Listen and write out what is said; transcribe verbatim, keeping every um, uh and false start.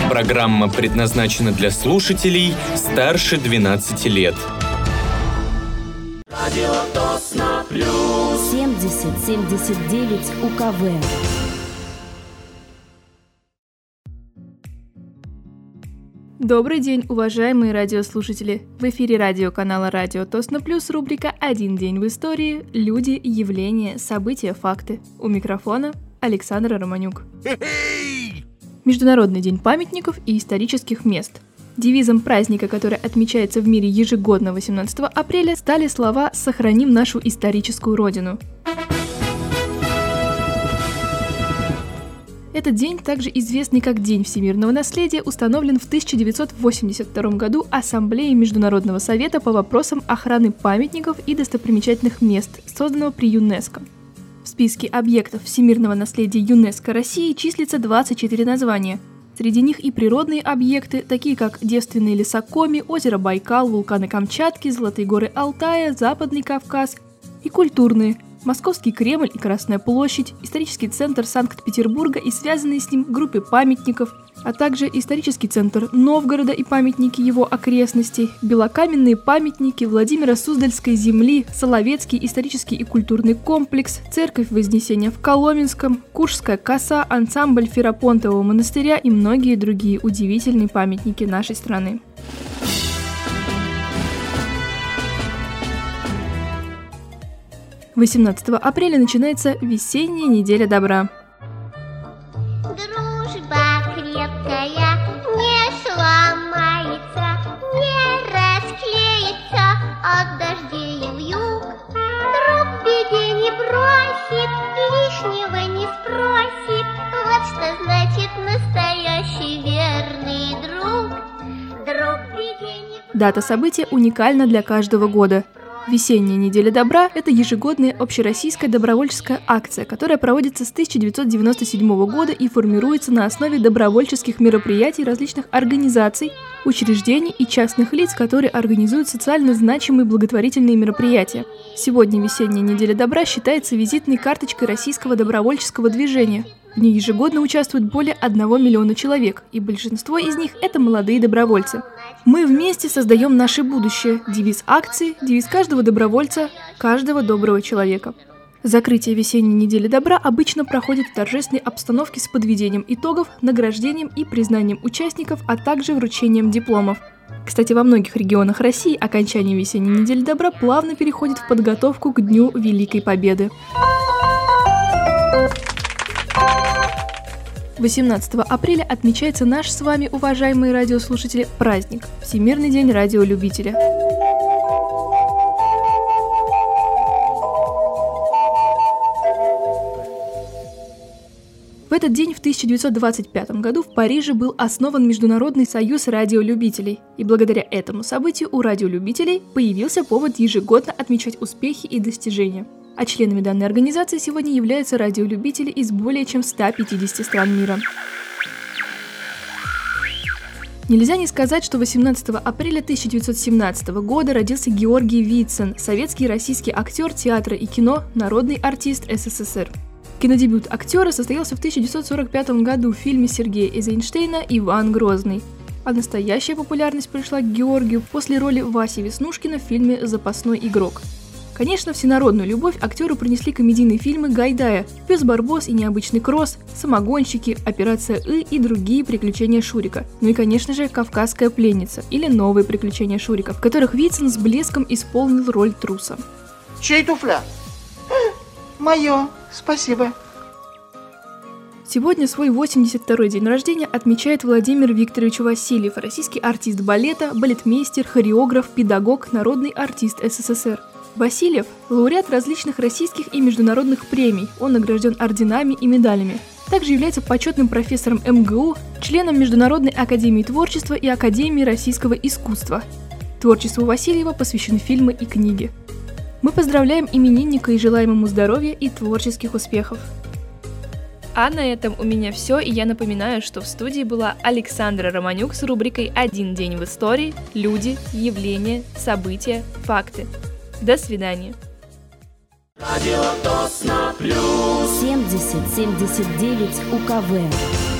Программа предназначена для слушателей старше двенадцати лет. Радио Тосно Плюс. семьдесят семьдесят девять УКВ. Добрый день, уважаемые радиослушатели! В эфире радиоканала Радио Тосно Плюс рубрика «Один день в истории. Люди, явления, события, факты». У микрофона Александра Романюк. Международный день памятников и исторических мест. Девизом праздника, который отмечается в мире ежегодно восемнадцатого апреля, стали слова «Сохраним нашу историческую родину». Этот день, также известный как День всемирного наследия, установлен в тысяча девятьсот восемьдесят втором году Ассамблеей Международного совета по вопросам охраны памятников и достопримечательных мест, созданного при ЮНЕСКО. В списке объектов всемирного наследия ЮНЕСКО России числится двадцать четыре названия. Среди них и природные объекты, такие как девственные леса Коми, озеро Байкал, вулканы Камчатки, Золотые горы Алтая, Западный Кавказ, и культурные – Московский Кремль и Красная площадь, исторический центр Санкт-Петербурга и связанные с ним группы памятников, а также исторический центр Новгорода и памятники его окрестностей, белокаменные памятники Владимира Суздальской земли, Соловецкий исторический и культурный комплекс, церковь Вознесения в Коломенском, Куршская коса, ансамбль Ферапонтового монастыря и многие другие удивительные памятники нашей страны. восемнадцатого апреля начинается весенняя неделя добра. Дружба крепкая не сломается, не расклеится от дождей вьюг. Друг в беде не бросит, лишнего не спросит. Вот что значит настоящий верный друг. Друг в беде не... Дата события уникальна для каждого года. Весенняя неделя добра – это ежегодная общероссийская добровольческая акция, которая проводится с тысяча девятьсот девяносто седьмого года и формируется на основе добровольческих мероприятий различных организаций, учреждений и частных лиц, которые организуют социально значимые благотворительные мероприятия. Сегодня весенняя неделя добра считается визитной карточкой российского добровольческого движения. В ней ежегодно участвует более одного миллиона человек, и большинство из них – это молодые добровольцы. Мы вместе создаем наше будущее. Девиз акции, девиз каждого добровольца, каждого доброго человека. Закрытие весенней недели добра обычно проходит в торжественной обстановке с подведением итогов, награждением и признанием участников, а также вручением дипломов. Кстати, во многих регионах России окончание весенней недели добра плавно переходит в подготовку к Дню Великой Победы. восемнадцатого апреля отмечается наш с вами, уважаемые радиослушатели, праздник – Всемирный день радиолюбителя. В этот день в тысяча девятьсот двадцать пятом году в Париже был основан Международный союз радиолюбителей, и благодаря этому событию у радиолюбителей появился повод ежегодно отмечать успехи и достижения. А членами данной организации сегодня являются радиолюбители из более чем ста пятидесяти стран мира. Нельзя не сказать, что восемнадцатого апреля тысяча девятьсот семнадцатого года родился Георгий Вицин, советский и российский актер театра и кино, народный артист СССР. Кинодебют актера состоялся в тысяча девятьсот сорок пятом году в фильме Сергея Эйзенштейна «Иван Грозный», а настоящая популярность пришла к Георгию после роли Васи Веснушкина в фильме «Запасной игрок». Конечно, всенародную любовь актеру принесли комедийные фильмы Гайдая «Пес Барбос и необычный кросс», «Самогонщики», «Операция И» и другие приключения Шурика. Ну и, конечно же, «Кавказская пленница» или «Новые приключения Шурика», в которых Вицин с блеском исполнил роль труса. Чей туфля? Мое, спасибо. Сегодня свой восемьдесят второй день рождения отмечает Владимир Викторович Васильев, российский артист балета, балетмейстер, хореограф, педагог, народный артист СССР. Васильев – лауреат различных российских и международных премий, он награжден орденами и медалями. Также является почетным профессором эм гэ у, членом Международной академии творчества и Академии российского искусства. Творчеству Васильева посвящены фильмы и книги. Мы поздравляем именинника и желаем ему здоровья и творческих успехов. А на этом у меня все, и я напоминаю, что в студии была Александра Романюк с рубрикой «Один день в истории. Люди, явления, события, факты». До свидания. Радио Тосно Плюс. семьдесят семьдесят девять УКВ.